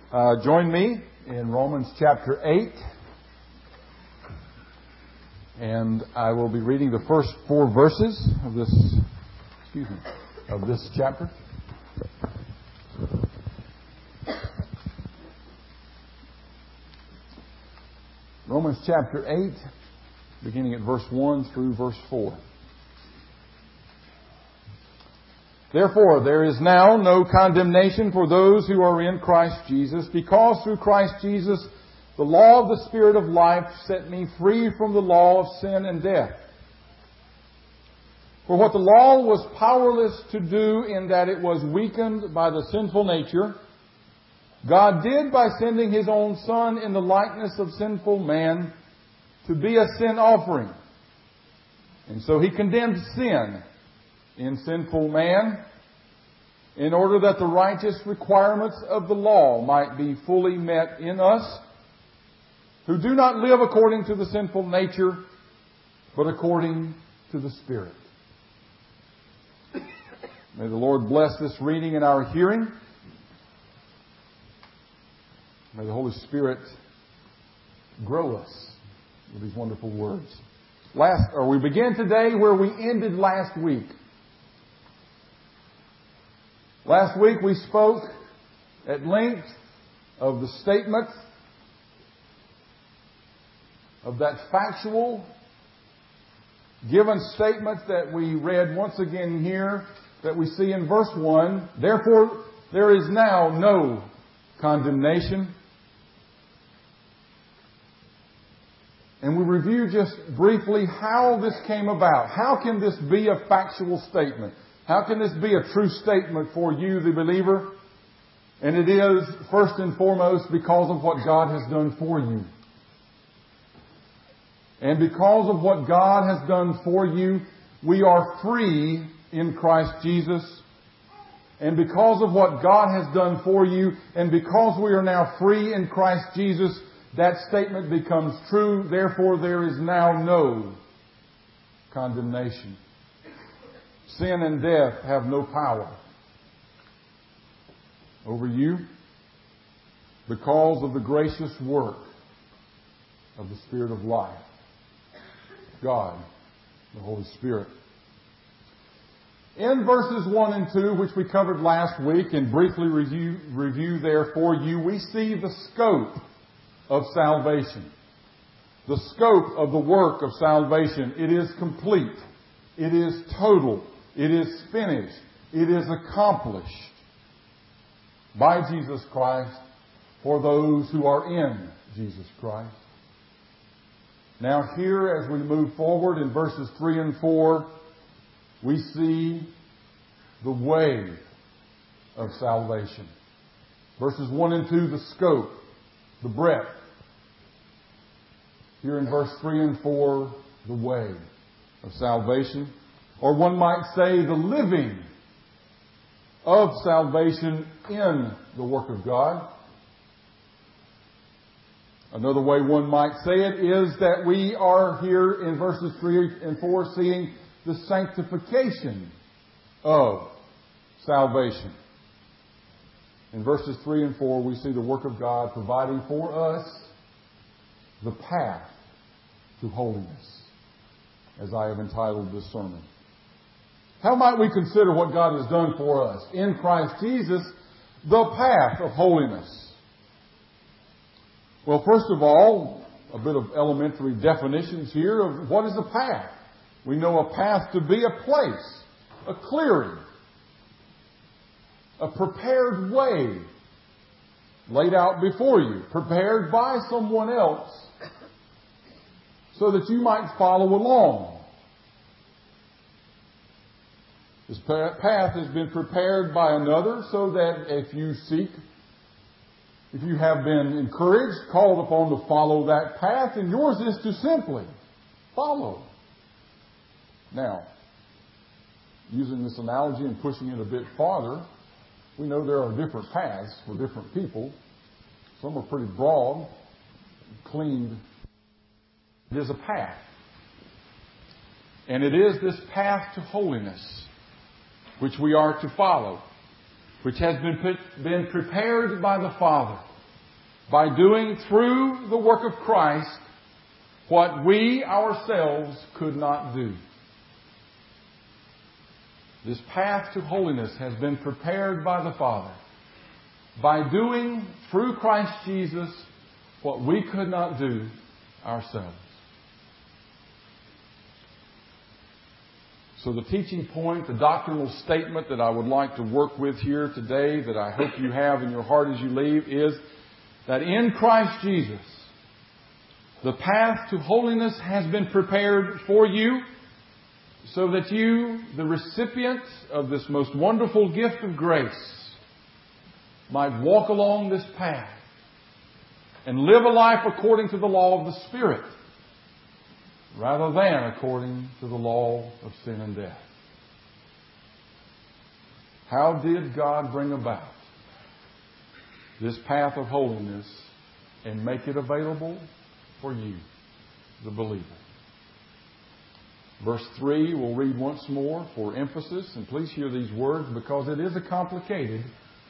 Join me in Romans chapter 8. And I will be reading the first 4 verses of this chapter. Romans chapter 8, beginning at verse 1 through verse 4. Therefore, there is now no condemnation for those who are in Christ Jesus, because through Christ Jesus, the law of the Spirit of life set me free from the law of sin and death. For what the law was powerless to do in that it was weakened by the sinful nature, God did by sending His own Son in the likeness of sinful man to be a sin offering. And so He condemned sin in sinful man, in order that the righteous requirements of the law might be fully met in us, who do not live according to the sinful nature, but according to the Spirit. May the Lord bless this reading in our hearing. May the Holy Spirit grow us with these wonderful words. We begin today where we ended last week. Last week we spoke at length of the statement of that factual given statement that we read once again here, that we see in verse 1. Therefore, there is now no condemnation. And we review just briefly how this came about. How can this be a factual statement? How can this be a true statement for you, the believer? And it is, first and foremost, because of what God has done for you. And because of what God has done for you, we are free in Christ Jesus. And because of what God has done for you, and because we are now free in Christ Jesus, that statement becomes true. Therefore, there is now no condemnation. Sin and death have no power over you because of the gracious work of the Spirit of life, God, the Holy Spirit. In verses 1 and 2, which we covered last week and briefly review there for you, we see the scope of salvation. The scope of the work of salvation. It is complete. It is total. It is finished. It is accomplished by Jesus Christ for those who are in Jesus Christ. Now here, as we move forward in verses 3 and 4, we see the way of salvation. Verses 1 and 2, the scope, the breadth. Here in verse 3 and 4, the way of salvation. Or one might say the living of salvation in the work of God. Another way one might say it is that we are here in verses 3 and 4 seeing the sanctification of salvation. In verses 3 and 4 we see the work of God providing for us the path to holiness, as I have entitled this sermon. How might we consider what God has done for us in Christ Jesus, the path of holiness? Well, first of all, a bit of elementary definitions here of what is a path. We know a path to be a place, a clearing, a prepared way laid out before you, prepared by someone else so that you might follow along. This path has been prepared by another so that if you have been encouraged, called upon to follow that path, and yours is to simply follow. Now, using this analogy and pushing it a bit farther, we know there are different paths for different people. Some are pretty broad, cleaned. It is a path. And it is this path to holiness which we are to follow, which has been prepared by the Father by doing through the work of Christ what we ourselves could not do. This path to holiness has been prepared by the Father by doing through Christ Jesus what we could not do ourselves. So the teaching point, the doctrinal statement that I would like to work with here today, that I hope you have in your heart as you leave, is that in Christ Jesus, the path to holiness has been prepared for you so that you, the recipient of this most wonderful gift of grace, might walk along this path and live a life according to the law of the Spirit rather than according to the law of sin and death. How did God bring about this path of holiness and make it available for you, the believer? Verse 3, we'll read once more for emphasis, and please hear these words because it is a complicated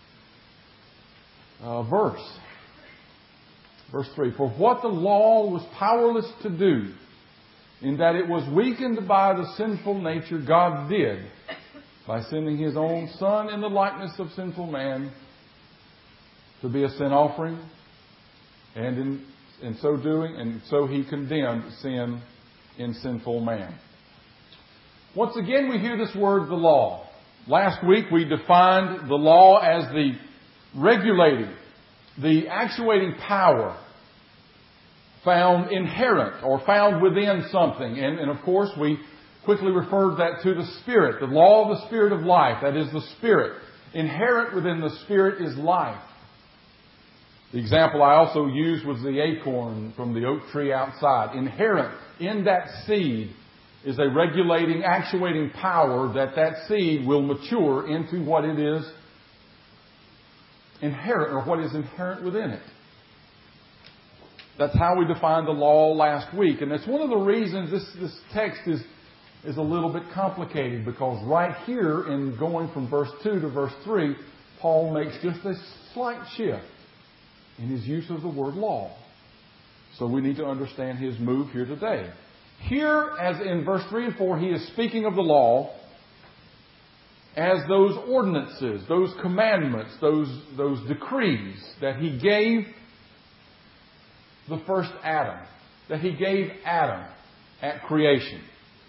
verse. Verse 3, for what the law was powerless to do, in that it was weakened by the sinful nature, God did by sending His own Son in the likeness of sinful man to be a sin offering, and in so doing, and so He condemned sin in sinful man. Once again, we hear this word, the law. Last week we defined the law as the regulating, the actuating power found inherent or found within something. And of course, we quickly referred that to the Spirit. The law of the Spirit of life, that is the Spirit. Inherent within the Spirit is life. The example I also used was the acorn from the oak tree outside. Inherent in that seed is a regulating, actuating power that seed will mature into what it is inherent, or what is inherent within it. That's how we defined the law last week. And that's one of the reasons this text is a little bit complicated, because right here in going from verse 2 to verse 3, Paul makes just a slight shift in his use of the word law. So we need to understand his move here today. Here, as in verse 3 and 4, he is speaking of the law as those ordinances, those commandments, those decrees that he gave the first Adam, that he gave Adam at creation.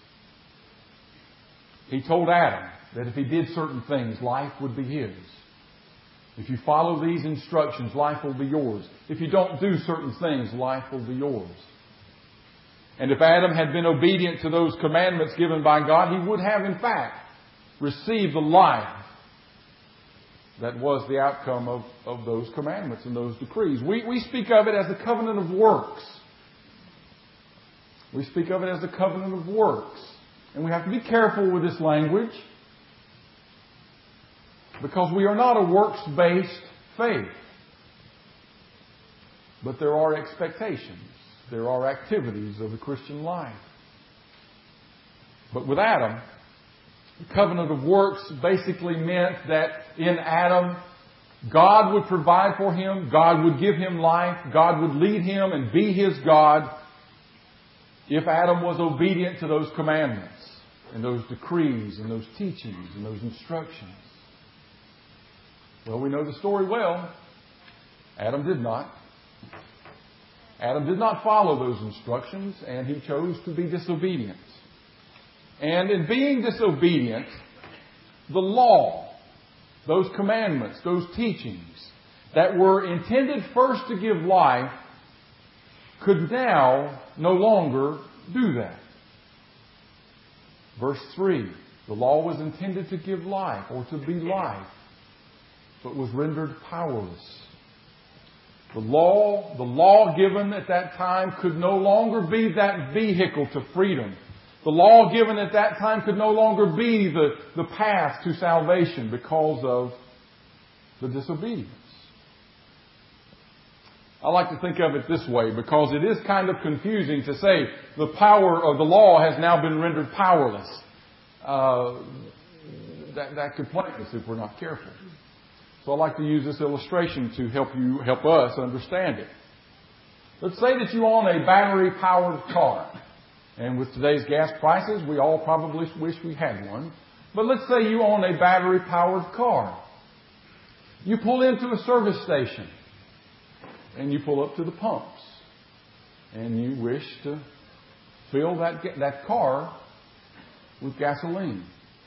He told Adam that if he did certain things, life would be his. If you follow these instructions, life will be yours. If you don't do certain things, life will be yours. And if Adam had been obedient to those commandments given by God, he would have, in fact, received the life that was the outcome of those commandments and those decrees. We speak of it as the covenant of works. We speak of it as the covenant of works. And we have to be careful with this language, because we are not a works-based faith. But there are expectations. There are activities of the Christian life. But with Adam, the covenant of works basically meant that in Adam, God would provide for him, God would give him life, God would lead him and be his God if Adam was obedient to those commandments and those decrees and those teachings and those instructions. Well, we know the story well. Adam did not. Adam did not follow those instructions, and he chose to be disobedient. And in being disobedient, the law, those commandments, those teachings that were intended first to give life, could now no longer do that. Verse 3, the law was intended to give life or to be life, but was rendered powerless. The law given at that time could no longer be that vehicle to freedom. The law given at that time could no longer be the path to salvation because of the disobedience. I like to think of it this way, because it is kind of confusing to say the power of the law has now been rendered powerless. That could plague us if we're not careful. So I like to use this illustration to help us understand it. Let's say that you own a battery-powered car. And with today's gas prices, we all probably wish we had one. But let's say you own a battery-powered car. You pull into a service station. And you pull up to the pumps. And you wish to fill that car with gasoline.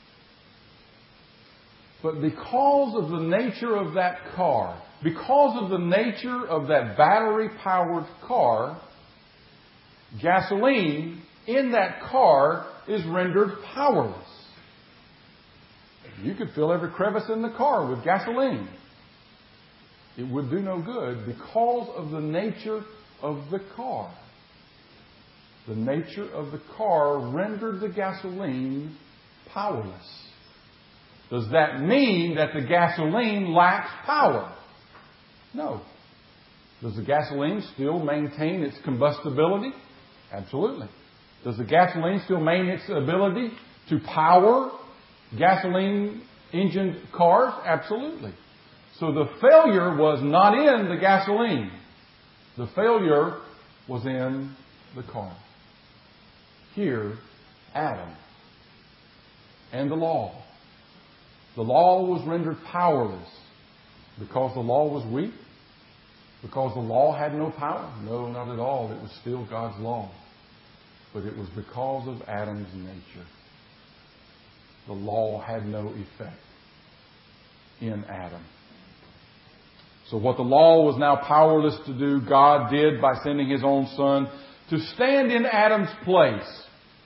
But because of the nature of that car, because of the nature of that battery-powered car, gasoline in that car is rendered powerless. You could fill every crevice in the car with gasoline. It would do no good because of the nature of the car. The nature of the car rendered the gasoline powerless. Does that mean that the gasoline lacks power? No. Does the gasoline still maintain its combustibility? Absolutely. Does the gasoline still maintain its ability to power gasoline-engined cars? Absolutely. So the failure was not in the gasoline. The failure was in the car. Here, Adam and the law. The law was rendered powerless because the law was weak, because the law had no power. No, not at all. It was still God's law. But it was because of Adam's nature. The law had no effect in Adam. So what the law was now powerless to do, God did by sending His own Son to stand in Adam's place.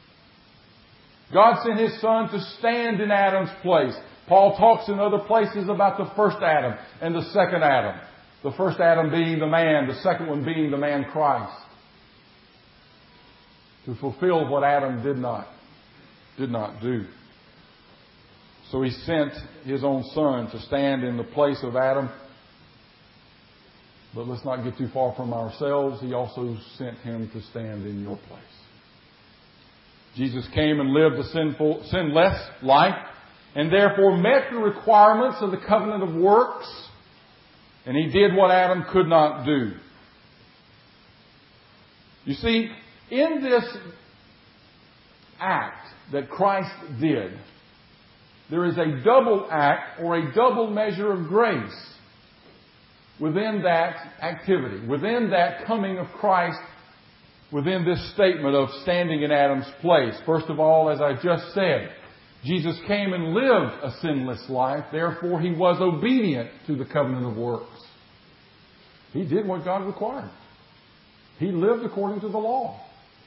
God sent His Son to stand in Adam's place. Paul talks in other places about the first Adam and the second Adam. The first Adam being the man, the second one being the man Christ. To fulfill what Adam did not do. So He sent His own Son to stand in the place of Adam. But let's not get too far from ourselves. He also sent Him to stand in your place. Jesus came and lived a sinless life, and therefore met the requirements of the covenant of works. And He did what Adam could not do. You see, in this act that Christ did, there is a double act or a double measure of grace within that activity, within that coming of Christ, within this statement of standing in Adam's place. First of all, as I just said, Jesus came and lived a sinless life. Therefore, He was obedient to the covenant of works. He did what God required. He lived according to the law.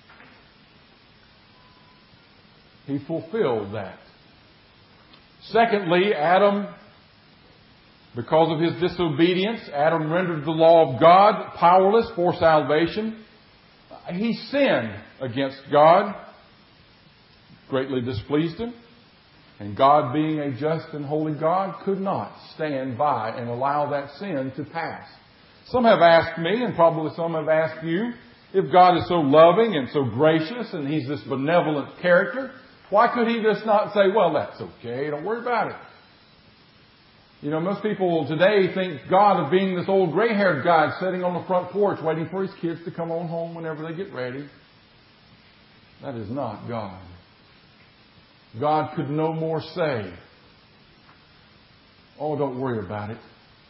He fulfilled that. Secondly, Adam, because of his disobedience, Adam rendered the law of God powerless for salvation. He sinned against God, greatly displeased Him. And God, being a just and holy God, could not stand by and allow that sin to pass. Some have asked me, and probably some have asked you, if God is so loving and so gracious and He's this benevolent character, why could He just not say, well, that's okay, don't worry about it. You know, most people today think God of being this old gray-haired guy sitting on the front porch waiting for his kids to come on home whenever they get ready. That is not God. God could no more say, oh, don't worry about it,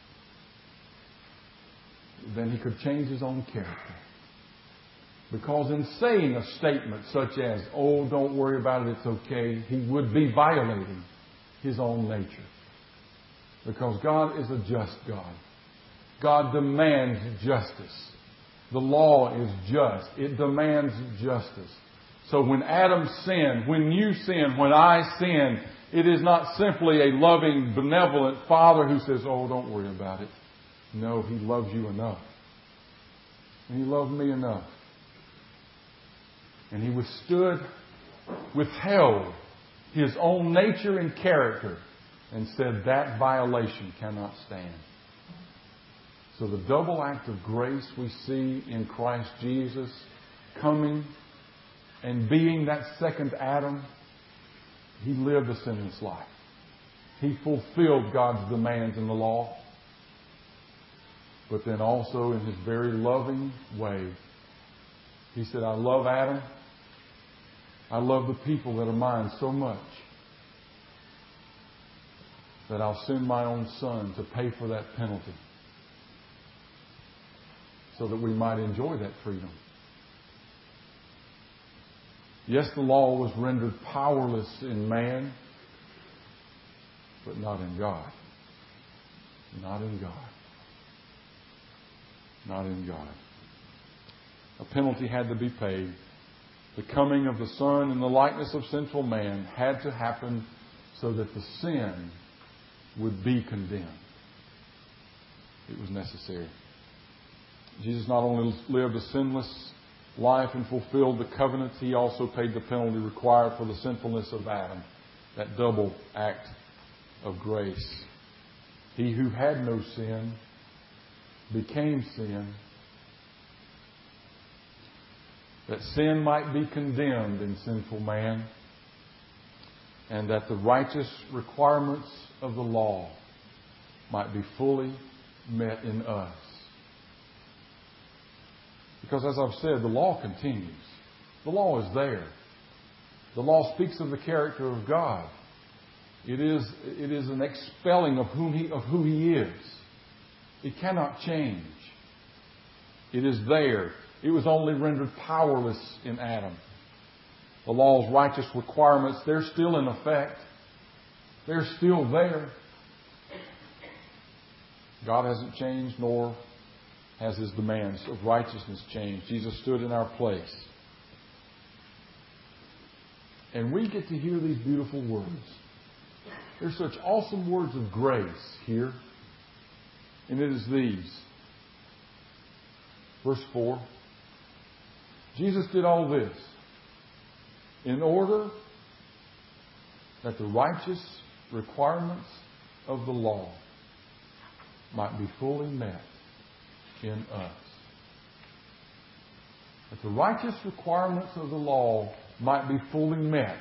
than He could change His own character. Because in saying a statement such as, oh, don't worry about it, it's okay, He would be violating His own nature. Because God is a just God. God demands justice. The law is just. It demands justice. So when Adam sinned, when you sin, when I sin, it is not simply a loving, benevolent Father who says, oh, don't worry about it. No, He loves you enough. And He loved me enough. And He withheld His own nature and character and said that violation cannot stand. So the double act of grace we see in Christ Jesus coming and being that second Adam, He lived a sinless life. He fulfilled God's demands in the law. But then also in His very loving way, He said, I love Adam. I love the people that are mine so much that I'll send my own Son to pay for that penalty so that we might enjoy that freedom. Yes, the law was rendered powerless in man, but not in God. Not in God. Not in God. A penalty had to be paid. The coming of the Son in the likeness of sinful man had to happen so that the sin would be condemned. It was necessary. Jesus not only lived a sinless life and fulfilled the covenant, He also paid the penalty required for the sinfulness of Adam. That double act of grace. He who had no sin became sin, that sin might be condemned in sinful man, and that the righteous requirements of the law might be fully met in us. Because as I've said, the law continues. The law is there. The law speaks of the character of God. It is an expelling of who He is. It cannot change. It is there. It was only rendered powerless in Adam. The law's righteous requirements, they're still in effect. They're still there. God hasn't changed, nor has His demands of righteousness changed. Jesus stood in our place. And we get to hear these beautiful words. There's such awesome words of grace here. And it is these. Verse 4. Jesus did all this in order that the righteous requirements of the law might be fully met in us. That the righteous requirements of the law might be fully met.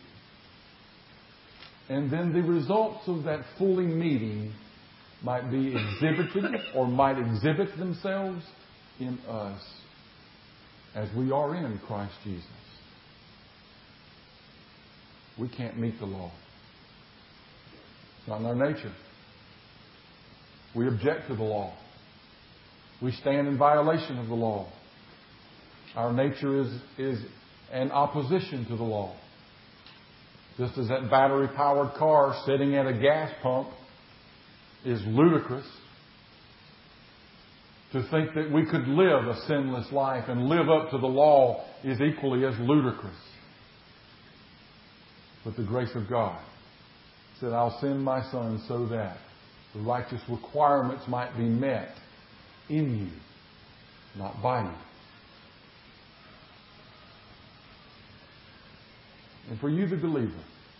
And then the results of that fully meeting might be exhibited or might exhibit themselves in us as we are in Christ Jesus. We can't meet the law. It's not in our nature. We object to the law. We stand in violation of the law. Our nature is an opposition to the law. Just as that battery-powered car sitting at a gas pump is ludicrous, to think that we could live a sinless life and live up to the law is equally as ludicrous. But the grace of God said, I'll send my Son so that the righteous requirements might be met in you, not by you. And for you, the believer,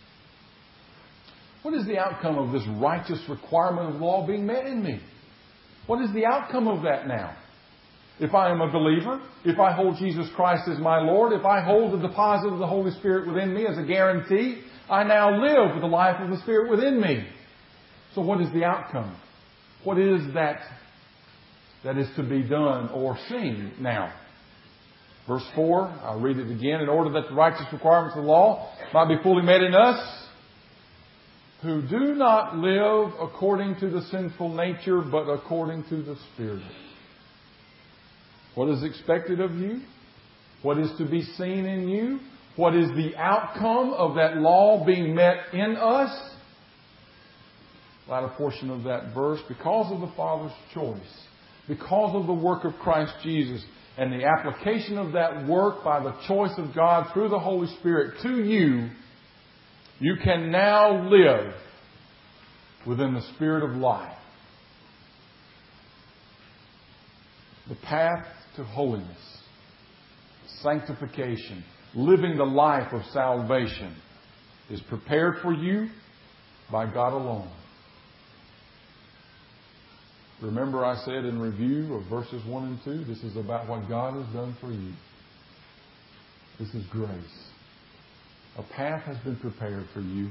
what is the outcome of this righteous requirement of law being met in me? What is the outcome of that now? If I am a believer, if I hold Jesus Christ as my Lord, if I hold the deposit of the Holy Spirit within me as a guarantee, I now live with the life of the Spirit within me. So what is the outcome? What is that is to be done or seen now? Verse 4, I'll read it again. In order that the righteous requirements of the law might be fully met in us, who do not live according to the sinful nature, but according to the Spirit. What is expected of you? What is to be seen in you? What is the outcome of that law being met in us? Latter portion of that verse, because of the Father's choice, because of the work of Christ Jesus, and the application of that work by the choice of God through the Holy Spirit to you, you can now live within the Spirit of life. The path to holiness, sanctification, living the life of salvation is prepared for you by God alone. Remember I said in review of verses 1 and 2, this is about what God has done for you. This is grace. A path has been prepared for you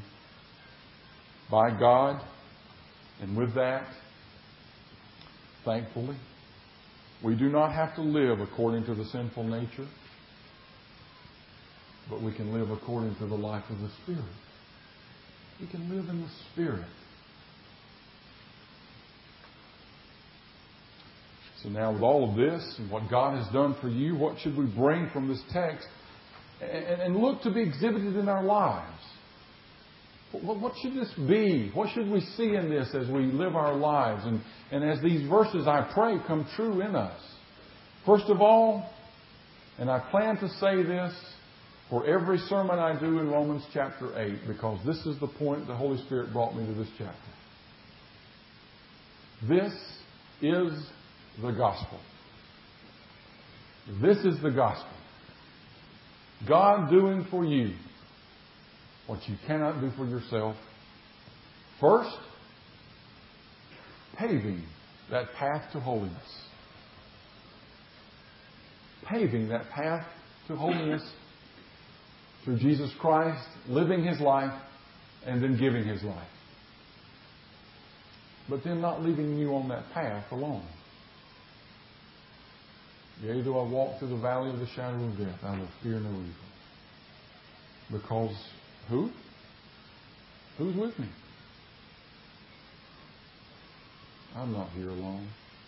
by God. And with that, thankfully, We do not have to live according to the sinful nature, but we can live according to the life of the Spirit. We can live in the Spirit. So now with all of this and what God has done for you, what should we bring from this text and look to be exhibited in our lives? What should this be? What should we see in this as we live our lives? And as these verses, I pray, come true in us. First of all, and I plan to say this for every sermon I do in Romans chapter 8, because this is the point the Holy Spirit brought me to this chapter. This is the gospel. This is the gospel. God doing for you what you cannot do for yourself. First, paving that path to holiness. Paving that path to holiness through Jesus Christ, living His life, and then giving His life. But then not leaving you on that path alone. Yea, though I walk through the valley of the shadow of death, I will fear no evil. Because who? Who's with me? I'm not here alone.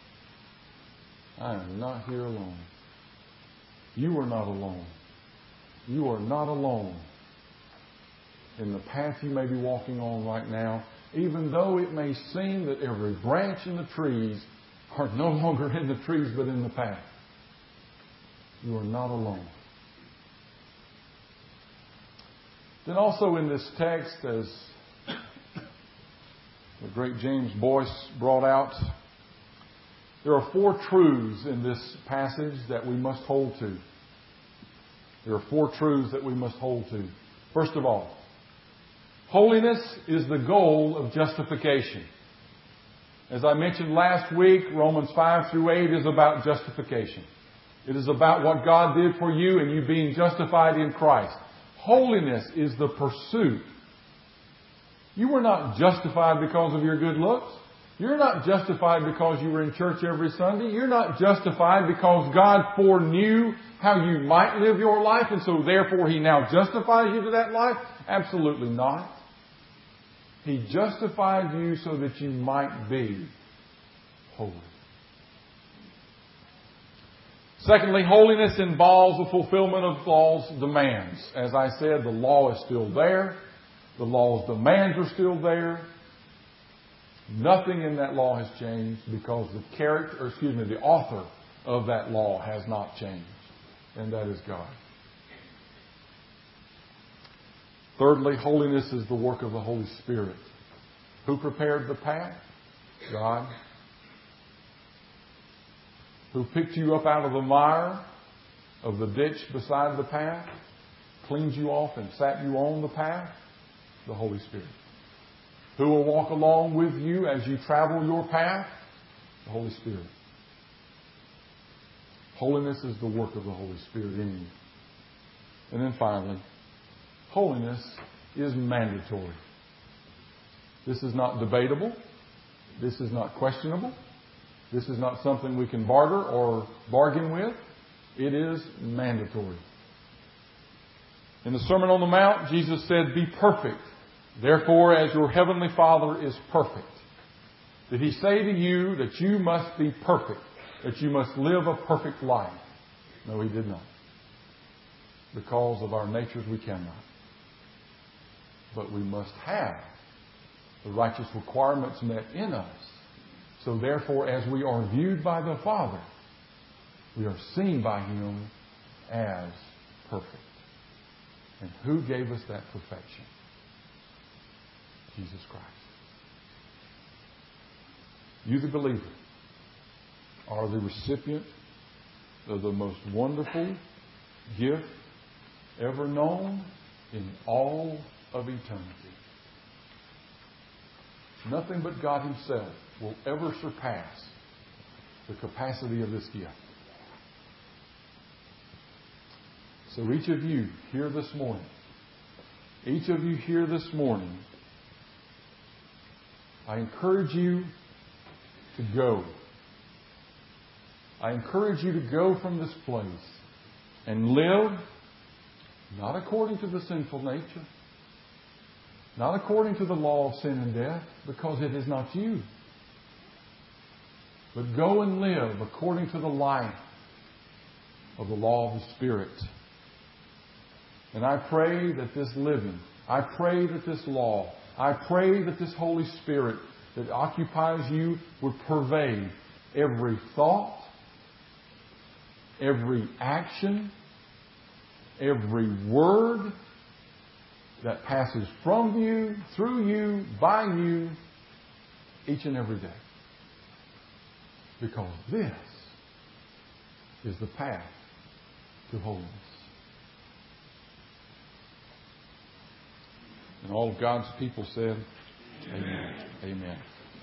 I am not here alone. You are not alone. You are not alone in the path you may be walking on right now, even though it may seem that every branch in the trees are no longer in the trees but in the path. You are not alone. Then also in this text, as the great James Boyce brought out, there are 4 truths in this passage that we must hold to. There are 4 truths that we must hold to. First of all, holiness is the goal of justification. As I mentioned last week, Romans 5 through 8 is about justification. It is about what God did for you and you being justified in Christ. Holiness is the pursuit. You were not justified because of your good looks. You're not justified because you were in church every Sunday. You're not justified because God foreknew how you might live your life and so therefore He now justifies you to that life. Absolutely not. He justified you so that you might be holy. Secondly, holiness involves the fulfillment of law's demands. As I said, the law is still there. The law's demands are still there. Nothing in that law has changed because the author of that law has not changed. And that is God. Thirdly, holiness is the work of the Holy Spirit. Who prepared the path? God. Who picked you up out of the mire of the ditch beside the path, cleaned you off and sat you on the path? The Holy Spirit. Who will walk along with you as you travel your path? The Holy Spirit. Holiness is the work of the Holy Spirit in you. And then finally, holiness is mandatory. This is not debatable. This is not questionable. This is not something we can barter or bargain with. It is mandatory. In the Sermon on the Mount, Jesus said, "Be perfect, therefore, as your heavenly Father is perfect." Did He say to you that you must be perfect, that you must live a perfect life? No, He did not. Because of our natures, we cannot. But we must have the righteous requirements met in us. So therefore, as we are viewed by the Father, we are seen by Him as perfect. And who gave us that perfection? Jesus Christ. You, the believer, are the recipient of the most wonderful gift ever known in all of eternity. Nothing but God Himself will ever surpass the capacity of this gift. So each of you here this morning, I encourage you to go. I encourage you to go from this place and live not according to the sinful nature, not according to the law of sin and death, because it is not you. But go and live according to the life of the law of the Spirit. And I pray that this living, I pray that this law, I pray that this Holy Spirit that occupies you would pervade every thought, every action, every word that passes from you, through you, by you, each and every day. Because this is the path to holiness. And all of God's people said, Amen. Amen.